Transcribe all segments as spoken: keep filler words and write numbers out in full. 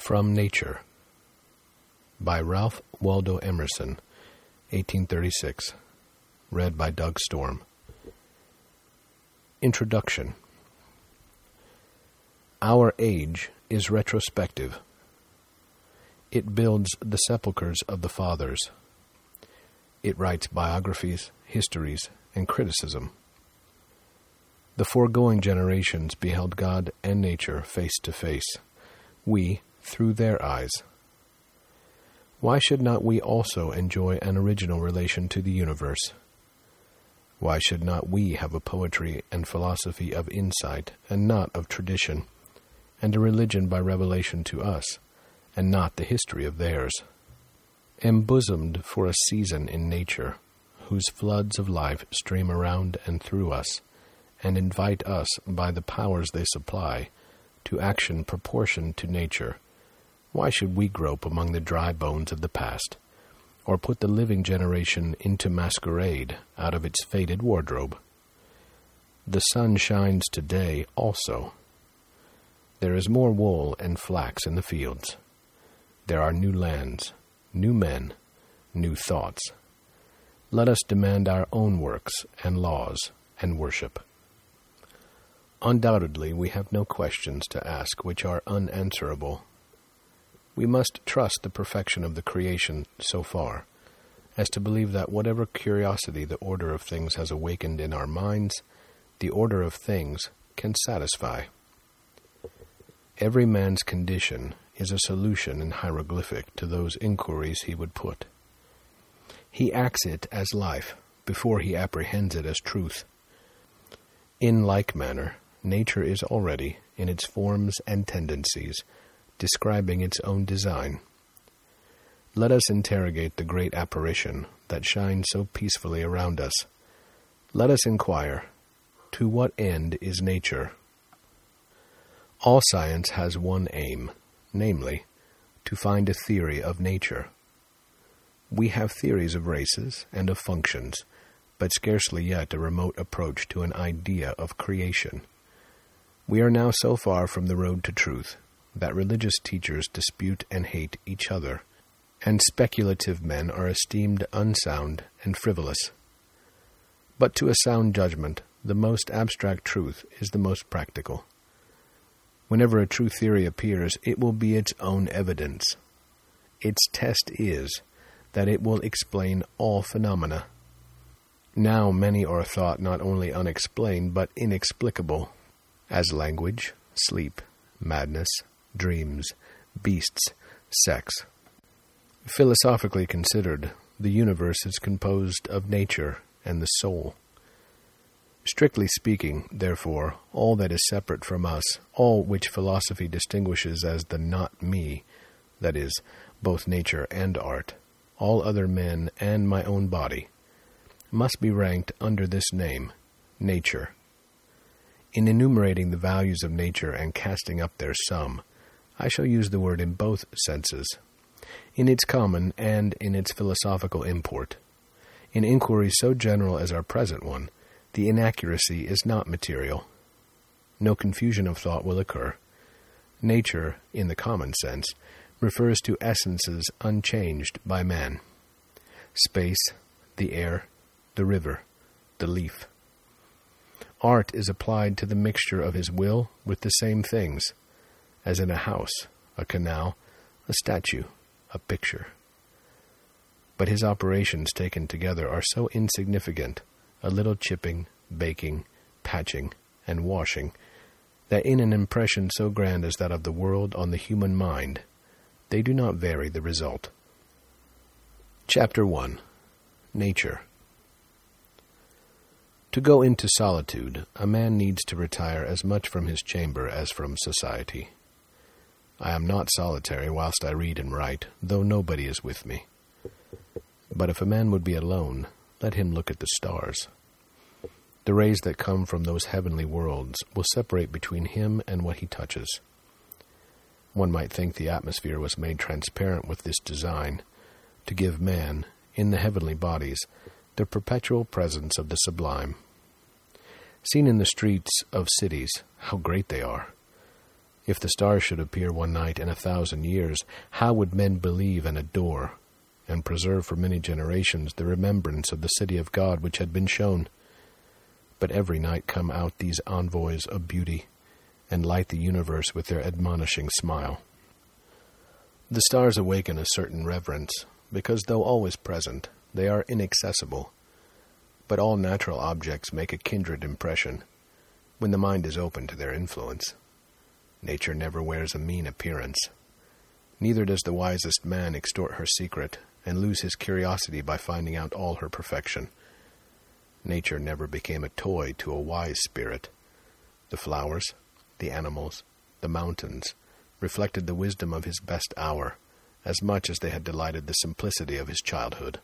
From Nature by Ralph Waldo Emerson, eighteen thirty-six. Read by Doug Storm. Introduction. Our age is retrospective. It builds the sepulchres of the fathers. It writes biographies, histories, and criticism. The foregoing generations beheld God and nature face to face. We, through their eyes. Why should not we also enjoy an original relation to the universe? Why should not we have a poetry and philosophy of insight and not of tradition, and a religion by revelation to us, and not the history of theirs? Embosomed for a season in nature, whose floods of life stream around and through us, and invite us by the powers they supply to action proportioned to nature, why should we grope among the dry bones of the past, or put the living generation into masquerade out of its faded wardrobe? The sun shines today also. There is more wool and flax in the fields. There are new lands, new men, new thoughts. Let us demand our own works and laws and worship. Undoubtedly, we have no questions to ask which are unanswerable. We must trust the perfection of the creation so far as to believe that whatever curiosity the order of things has awakened in our minds, the order of things can satisfy. Every man's condition is a solution in hieroglyphic to those inquiries he would put. He acts it as life before he apprehends it as truth. In like manner, nature is already, in its forms and tendencies, describing its own design. Let us interrogate the great apparition that shines so peacefully around us. Let us inquire, to what end is nature? All science has one aim, namely, to find a theory of nature. We have theories of races and of functions, but scarcely yet a remote approach to an idea of creation. We are now so far from the road to truth that religious teachers dispute and hate each other, and speculative men are esteemed unsound and frivolous. But to a sound judgment, the most abstract truth is the most practical. Whenever a true theory appears, it will be its own evidence. Its test is that it will explain all phenomena. Now many are thought not only unexplained, but inexplicable, as language, sleep, madness, dreams, beasts, sex. Philosophically considered, the universe is composed of nature and the soul. Strictly speaking, therefore, all that is separate from us, all which philosophy distinguishes as the not me, that is, both nature and art, all other men and my own body, must be ranked under this name, nature. In enumerating the values of nature and casting up their sum, I shall use the word in both senses, in its common and in its philosophical import. In inquiries so general as our present one, the inaccuracy is not material. No confusion of thought will occur. Nature, in the common sense, refers to essences unchanged by man. Space, the air, the river, the leaf. Art is applied to the mixture of his will with the same things, as in a house, a canal, a statue, a picture. But his operations taken together are so insignificant, a little chipping, baking, patching, and washing, that in an impression so grand as that of the world on the human mind, they do not vary the result. Chapter one. Nature. To go into solitude, a man needs to retire as much from his chamber as from society. I am not solitary whilst I read and write, though nobody is with me. But if a man would be alone, let him look at the stars. The rays that come from those heavenly worlds will separate between him and what he touches. One might think the atmosphere was made transparent with this design, to give man, in the heavenly bodies, the perpetual presence of the sublime. Seen in the streets of cities, how great they are! If the stars should appear one night in a thousand years, how would men believe and adore, and preserve for many generations the remembrance of the city of God which had been shown? But every night come out these envoys of beauty, and light the universe with their admonishing smile. The stars awaken a certain reverence, because though always present, they are inaccessible. But all natural objects make a kindred impression, when the mind is open to their influence. Nature never wears a mean appearance. Neither does the wisest man extort her secret, and lose his curiosity by finding out all her perfection. Nature never became a toy to a wise spirit. The flowers, the animals, the mountains, reflected the wisdom of his best hour, as much as they had delighted the simplicity of his childhood.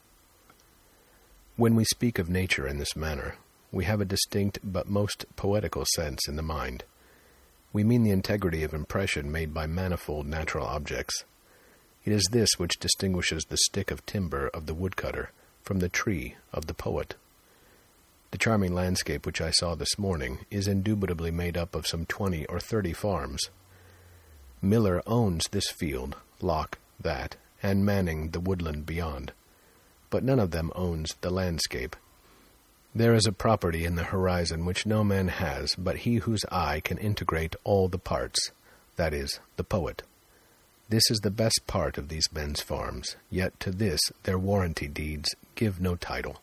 When we speak of nature in this manner, we have a distinct but most poetical sense in the mind. We mean the integrity of impression made by manifold natural objects. It is this which distinguishes the stick of timber of the woodcutter from the tree of the poet. The charming landscape which I saw this morning is indubitably made up of some twenty or thirty farms. Miller owns this field, Locke that, and Manning the woodland beyond, but none of them owns the landscape. There is a property in the horizon which no man has but he whose eye can integrate all the parts, that is, the poet. This is the best part of these men's farms, yet to this their warranty deeds give no title.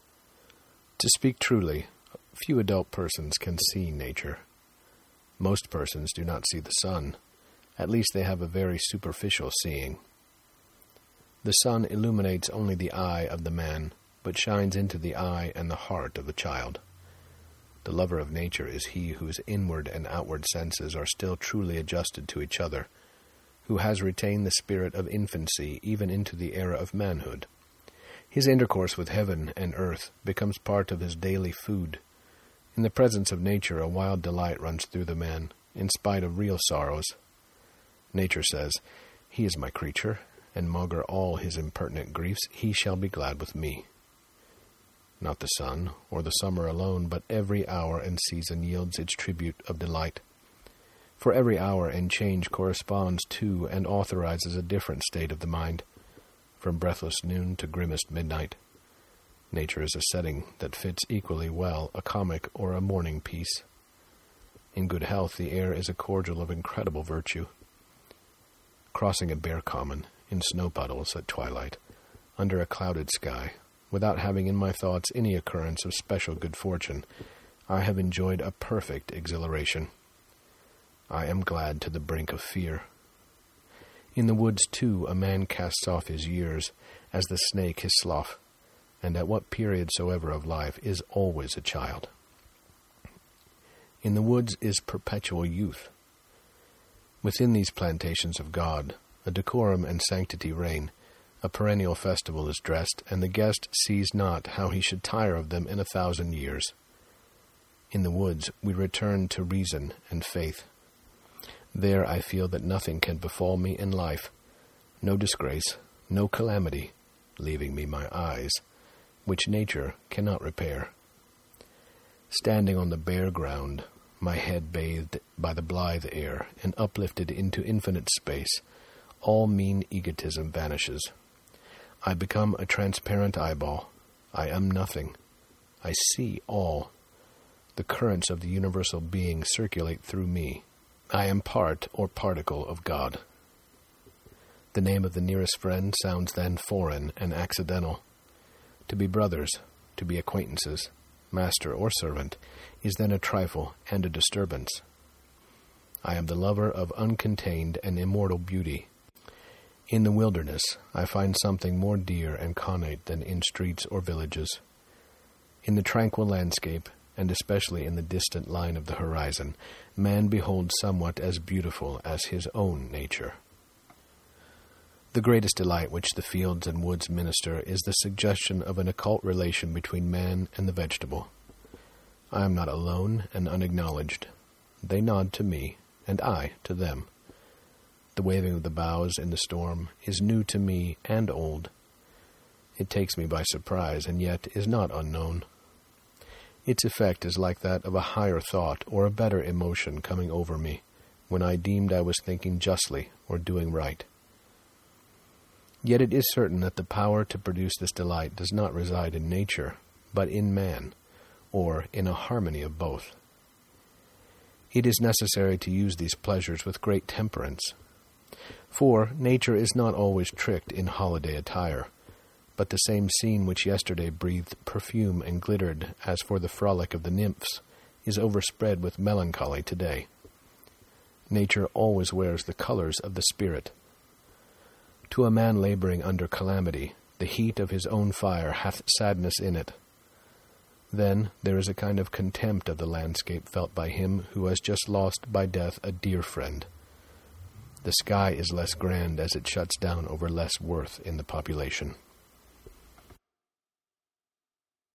To speak truly, few adult persons can see nature. Most persons do not see the sun. At least they have a very superficial seeing. The sun illuminates only the eye of the man, but shines into the eye and the heart of the child. The lover of nature is he whose inward and outward senses are still truly adjusted to each other, who has retained the spirit of infancy even into the era of manhood. His intercourse with heaven and earth becomes part of his daily food. In the presence of nature a wild delight runs through the man, in spite of real sorrows. Nature says, "He is my creature, and maugre all his impertinent griefs, he shall be glad with me." Not the sun, or the summer alone, but every hour and season yields its tribute of delight. For every hour and change corresponds to and authorizes a different state of the mind, from breathless noon to grimmest midnight. Nature is a setting that fits equally well a comic or a mourning piece. In good health, the air is a cordial of incredible virtue. Crossing a bare common, in snow puddles at twilight, under a clouded sky, without having in my thoughts any occurrence of special good fortune, I have enjoyed a perfect exhilaration. I am glad to the brink of fear. In the woods, too, a man casts off his years, as the snake his slough, and at what period soever of life is always a child. In the woods is perpetual youth. Within these plantations of God, a decorum and sanctity reign, a perennial festival is dressed, and the guest sees not how he should tire of them in a thousand years. In the woods we return to reason and faith. There I feel that nothing can befall me in life, no disgrace, no calamity, leaving me my eyes, which nature cannot repair. Standing on the bare ground, my head bathed by the blithe air and uplifted into infinite space, all mean egotism vanishes. I become a transparent eyeball. I am nothing. I see all. The currents of the universal being circulate through me. I am part or particle of God. The name of the nearest friend sounds then foreign and accidental. To be brothers, to be acquaintances, master or servant, is then a trifle and a disturbance. I am the lover of uncontained and immortal beauty. In the wilderness, I find something more dear and connate than in streets or villages. In the tranquil landscape, and especially in the distant line of the horizon, man beholds somewhat as beautiful as his own nature. The greatest delight which the fields and woods minister is the suggestion of an occult relation between man and the vegetable. I am not alone and unacknowledged. They nod to me, and I to them. The waving of the boughs in the storm is new to me and old. It takes me by surprise, and yet is not unknown. Its effect is like that of a higher thought or a better emotion coming over me, when I deemed I was thinking justly or doing right. Yet it is certain that the power to produce this delight does not reside in nature, but in man, or in a harmony of both. It is necessary to use these pleasures with great temperance, for nature is not always tricked in holiday attire, but the same scene which yesterday breathed perfume and glittered as for the frolic of the nymphs is overspread with melancholy today. Nature always wears the colors of the spirit. To a man laboring under calamity, the heat of his own fire hath sadness in it. Then there is a kind of contempt of the landscape felt by him who has just lost by death a dear friend. The sky is less grand as it shuts down over less worth in the population.